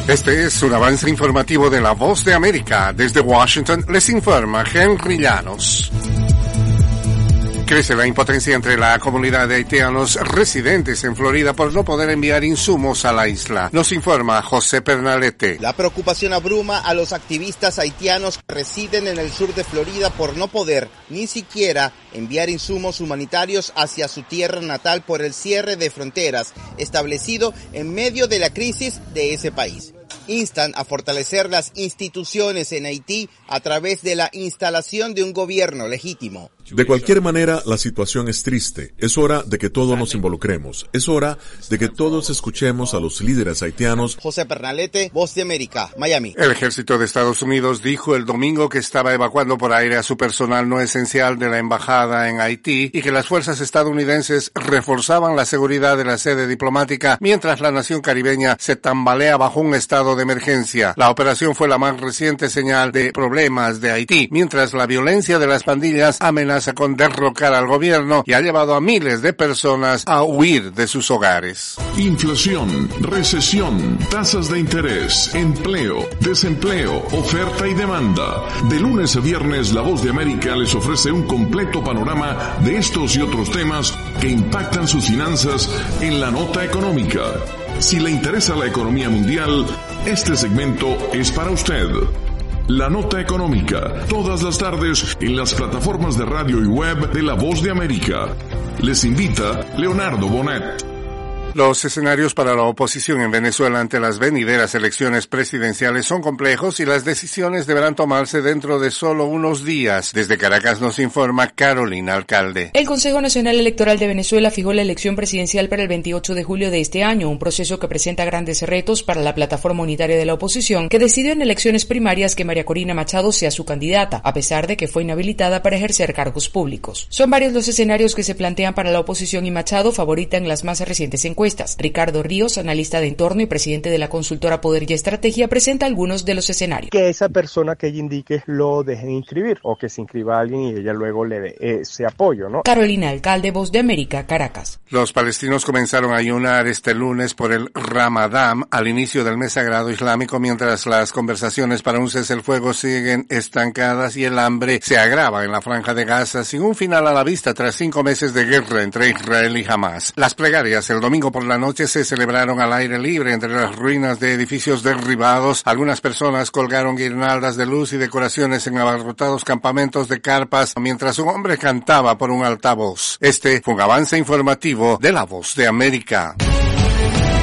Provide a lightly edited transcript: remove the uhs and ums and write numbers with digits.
Este es un avance informativo de La Voz de América. Desde Washington les informa Henry Llanos. Crece la impotencia entre la comunidad de haitianos residentes en Florida por no poder enviar insumos a la isla. Nos informa José Pernalete. La preocupación abruma a los activistas haitianos que residen en el sur de Florida por no poder ni siquiera enviar insumos humanitarios hacia su tierra natal por el cierre de fronteras establecido en medio de la crisis de ese país. Instan a fortalecer las instituciones en Haití a través de la instalación de un gobierno legítimo. De cualquier manera, la situación es triste. Es hora de que todos nos involucremos. Es hora de que todos escuchemos a los líderes haitianos. José Pernalete, Voz de América, Miami. El ejército de Estados Unidos dijo el domingo que estaba evacuando por aire a su personal no esencial de la embajada en Haití y que las fuerzas estadounidenses reforzaban la seguridad de la sede diplomática mientras la nación caribeña se tambalea bajo un estado de emergencia. La operación fue la más reciente señal de problemas de Haití, mientras la violencia de las pandillas amenaza con derrocar al gobierno y ha llevado a miles de personas a huir de sus hogares. Inflación, recesión, tasas de interés, empleo, desempleo, oferta y demanda. De lunes a viernes, La Voz de América les ofrece un completo panorama de estos y otros temas que impactan sus finanzas en la nota económica. Si le interesa la economía mundial, este segmento es para usted. La Nota Económica, todas las tardes en las plataformas de radio y web de La Voz de América. Les invita Leonardo Bonet. Los escenarios para la oposición en Venezuela ante las venideras elecciones presidenciales son complejos y las decisiones deberán tomarse dentro de solo unos días. Desde Caracas nos informa Carolina Alcalde. El Consejo Nacional Electoral de Venezuela fijó la elección presidencial para el 28 de julio de este año, un proceso que presenta grandes retos para la plataforma unitaria de la oposición, que decidió en elecciones primarias que María Corina Machado sea su candidata, a pesar de que fue inhabilitada para ejercer cargos públicos. Son varios los escenarios que se plantean para la oposición y Machado, favorita en las más recientes encuestas. Ricardo Ríos, analista de entorno y presidente de la consultora Poder y Estrategia, presenta algunos de los escenarios. Que esa persona que ella indique lo dejen inscribir o que se inscriba a alguien y ella luego le dé ese apoyo, ¿no? Carolina Alcalde, Voz de América, Caracas. Los palestinos comenzaron a ayunar este lunes por el Ramadán al inicio del mes sagrado islámico, mientras las conversaciones para un cese el fuego siguen estancadas y el hambre se agrava en la franja de Gaza sin un final a la vista tras 5 meses de guerra entre Israel y Hamás. Las plegarias el domingo por la noche se celebraron al aire libre entre las ruinas de edificios derribados. Algunas personas colgaron guirnaldas de luz y decoraciones en abarrotados campamentos de carpas mientras un hombre cantaba por un altavoz. Este fue un avance informativo de La Voz de América.